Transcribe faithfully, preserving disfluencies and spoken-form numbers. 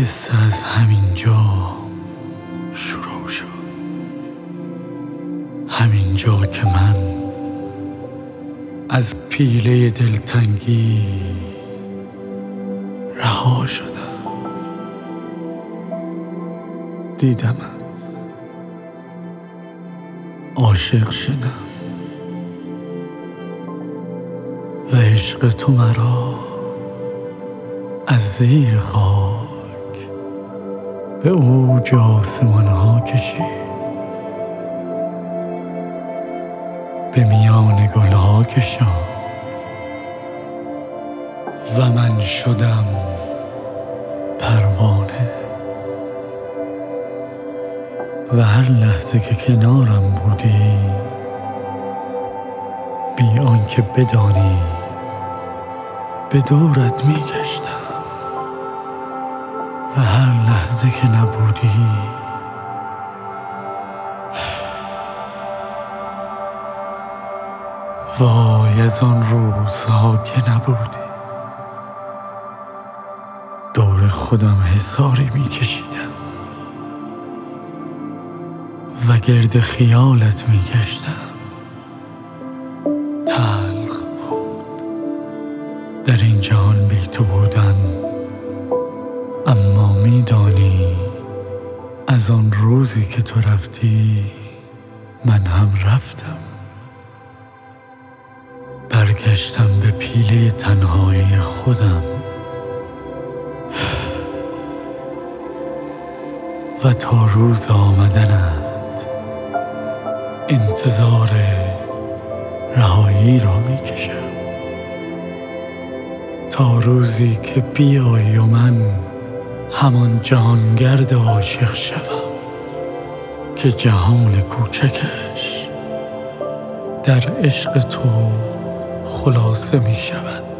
قصه از همینجا شروع شد، همینجا که من از پیله دلتنگی رها شدم. دیدمت، عاشق شدم و عشق تو مرا از زیر خاک به اوج آسمان ها کشید، به میان گل ها کشاند و من شدم پروانه. و هر لحظه که کنارم بودی، بی آنکه بدانی به دورت می گشتم، و هر لحظه که نبودی وای از آن روزها که نبودی. دور خودم حصاری می کشیدم و گرد خیالت می گشتم. تلخ بود در این جهان بی تو بودن، اما می دانی از آن روزی که تو رفتی من هم رفتم. برگشتم به پیله تنهایی خودم و تا روز آمدنت انتظار رهایی را می کشم، تا روزی که بیایی و من همان جهانگرد عاشق شوم که جهان کوچکش در عشق تو خلاصه می شود.